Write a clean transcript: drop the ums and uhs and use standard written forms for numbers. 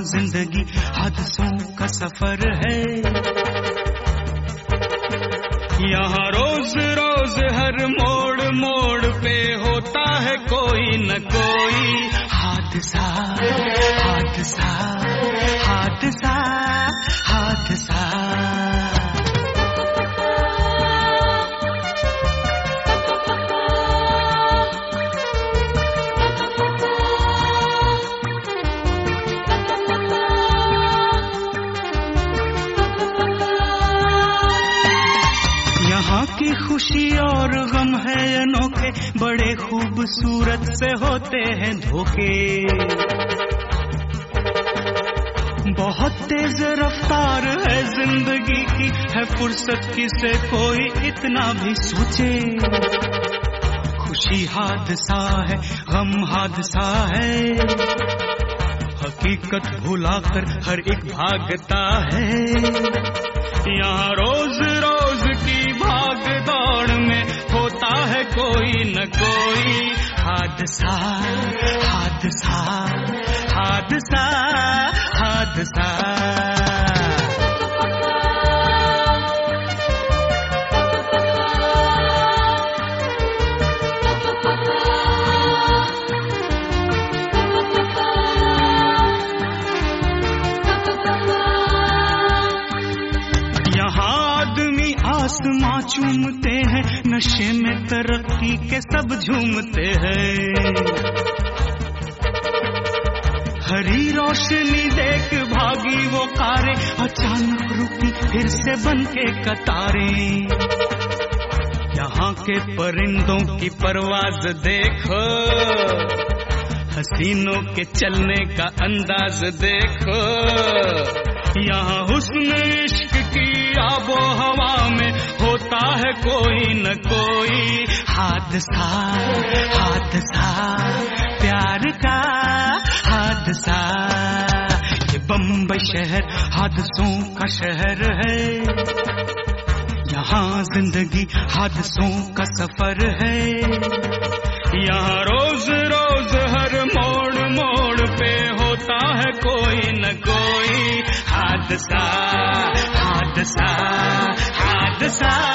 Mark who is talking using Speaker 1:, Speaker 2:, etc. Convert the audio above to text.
Speaker 1: जिंदगी हादसों का सफर है। यहाँ रोज रोज हर मोड़ मोड़ पे होता है कोई न कोई हादसा हादसा हादसा हादसा। यहाँ की खुशी और गम है अनोखे, बड़े खूबसूरत से होते हैं धोखे। बहुत तेज रफ्तार है जिंदगी की, है फुर्सत किसे कोई इतना भी सोचे। खुशी हादसा है, गम हादसा है, हकीकत भुलाकर हर एक भागता है। यहाँ रोज रोज की भाग दौड़ में होता है कोई न कोई हादसा हादसा हादसा हादसा। आसमां चूमते हैं, नशे में तरक्की के सब झूमते हैं। हरी रोशनी देख भागी वो कारें, अचानक रुकी फिर से बनके कतारें। यहाँ के परिंदों की परवाज देखो, हसीनों के चलने का अंदाज देखो। यहाँ हुस्न इश्क की आबो हवा में होता है कोई न कोई हादसा हादसा प्यार का हादसा। ये बम्बई शहर हादसों का शहर है, यहाँ जिंदगी हादसों का सफर है। यहाँ रोज रोज हर मोड़ मोड़ पे होता है कोई न कोई हादसा हादसा हादसा।